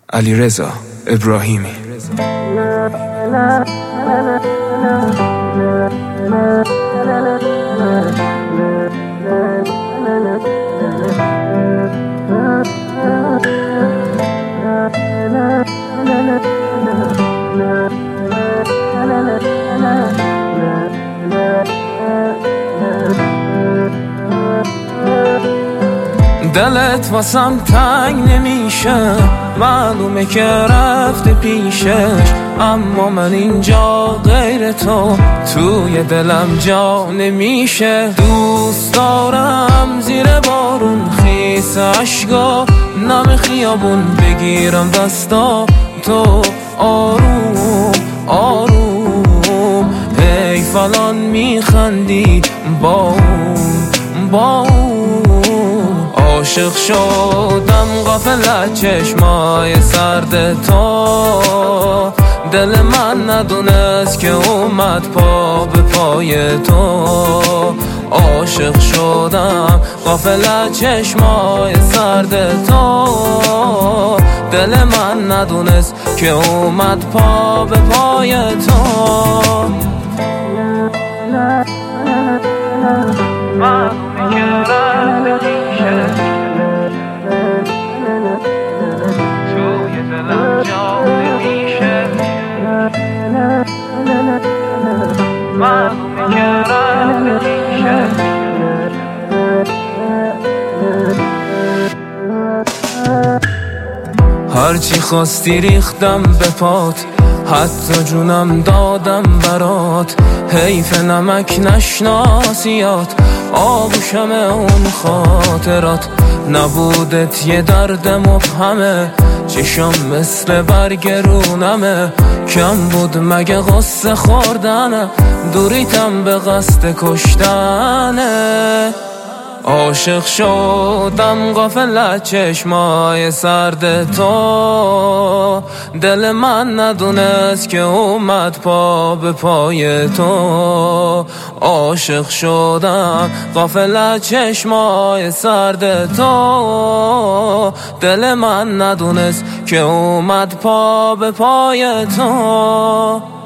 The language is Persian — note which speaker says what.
Speaker 1: علیرضا ابراهیمی. دلت واسم تنگ نمیشه، معلومه که رفته پیشش، اما من اینجا غیر تو توی دلم جا نمیشه. دوست دارم زیر بارون خیس عشقا نم خیابون بگیرم دستا تو آروم آروم، هی فلان میخندی با عاشق شدم غافل چشمای سرد تو، دل من ندونست که اومد پا به پای تو. عاشق شدم غافل چشمای سرد تو، دل من ندونست که اومد پا به پای تو. هرچی خواستی ریختم به پات، حتی جونم دادم برات، حیف نمک نشناسیات، آغوشم اون خاطرات. نبودت یه درد مبهمه، چشم مثل برگ رونمه، کم بود مگه غصه خوردنه، دوریتم به قصد کشتنه. عاشق شدم غافل چشمای سرد تو، دل من ندونست که اومد پا به پای تو. عاشق شدم غافل چشمای سرد تو، دل من ندونست که اومد پا به پای تو.